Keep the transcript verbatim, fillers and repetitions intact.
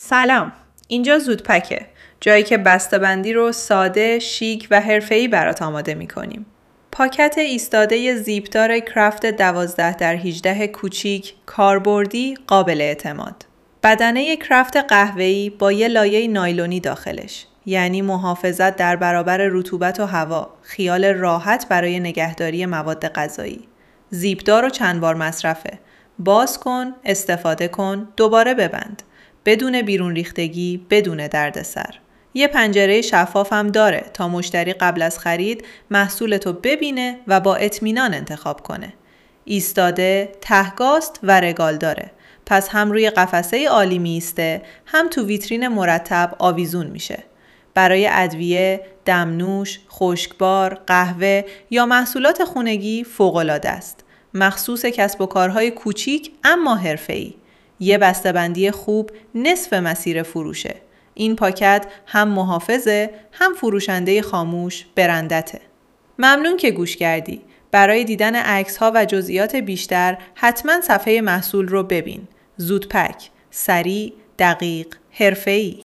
سلام، اینجا زودپکه، جایی که بسته‌بندی رو ساده، شیک و حرفه‌ای برات آماده می‌کنیم. پاکت ایستاده زیپدار کرافت دوازده در هجده کوچیک، کاربردی، قابل اعتماد. بدنه کرافت قهوه‌ای با یه لایه نایلونی داخلش، یعنی محافظت در برابر رطوبت و هوا، خیال راحت برای نگهداری مواد غذایی. زیپدار و چند بار مصرفه. باز کن، استفاده کن، دوباره ببند. بدون بیرون ریختگی، بدون دردسر. یه پنجره شفاف هم داره تا مشتری قبل از خرید محصولتو ببینه و با اطمینان انتخاب کنه. ایستاده، تهگاست و رگال داره. پس هم روی قفسه عالی میسته، هم تو ویترین مرتب آویزون میشه. برای ادویه، دمنوش، خشکبار، قهوه یا محصولات خونگی فوق‌العاده است. مخصوص کسب و کارهای کوچیک اما حرفه‌ای. یه بسته‌بندی خوب نصف مسیر فروشه. این پاکت هم محافظه، هم فروشنده خاموش برندته. ممنون که گوش کردی. برای دیدن عکس‌ها و جزئیات بیشتر حتما صفحه محصول رو ببین. زودپک، سریع، دقیق، حرفه‌ای.